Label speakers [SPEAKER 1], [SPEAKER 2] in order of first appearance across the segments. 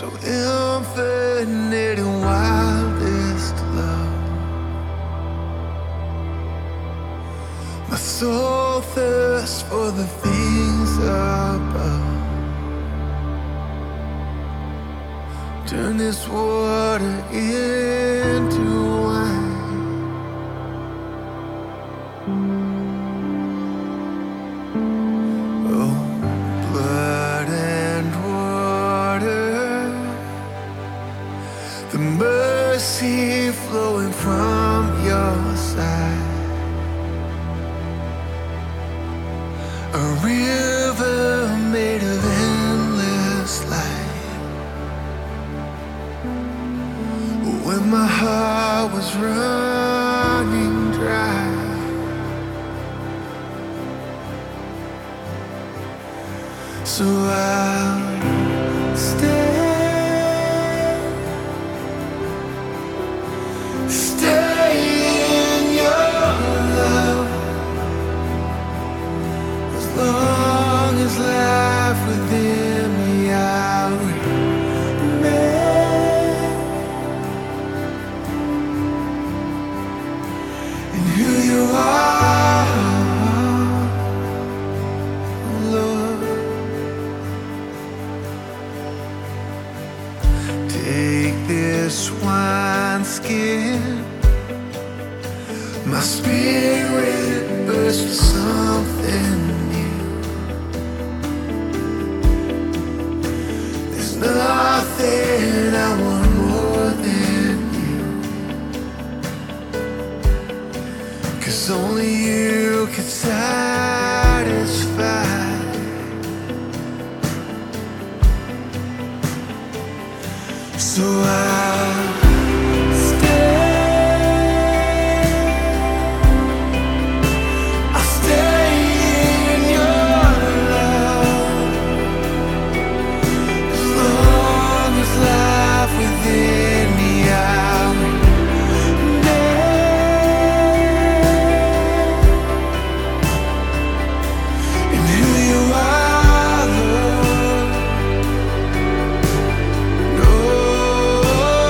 [SPEAKER 1] so infinite and wildest love. My soul thirsts for the things above. Turn this water into wine. Oh, blood and water, the mercy flowing from your side. A river made of endless light. When my heart was running dry, so I'll stay in your love as long as life within me I'll remain. And who you are, Lord. Take this wineskin, my spirit bursts for something new. There's nothing I want more than you, 'cause only you can satisfy. So I'll stay in your love as long as life within me I'll remain. And who you are, Lord, no.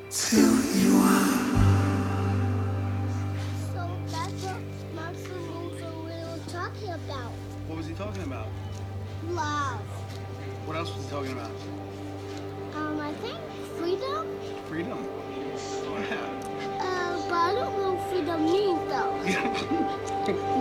[SPEAKER 1] till you are.
[SPEAKER 2] So that's what Marcel Luther was talking about.
[SPEAKER 3] What was he talking about?
[SPEAKER 2] Love.
[SPEAKER 3] What else was he talking about?
[SPEAKER 2] I think freedom.
[SPEAKER 3] Freedom. Yeah.
[SPEAKER 2] But I don't know what freedom means though.